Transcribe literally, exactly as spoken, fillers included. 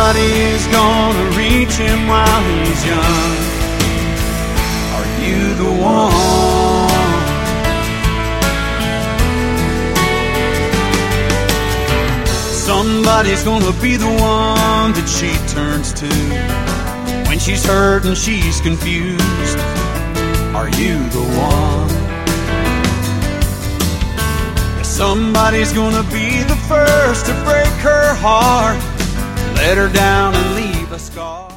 somebody is gonna reach him while he's young. Are you the one? Somebody's gonna be the one that she turns to when she's hurt and she's confused. Are you the one? Somebody's gonna be the first to break her heart, let her down and leave a scar.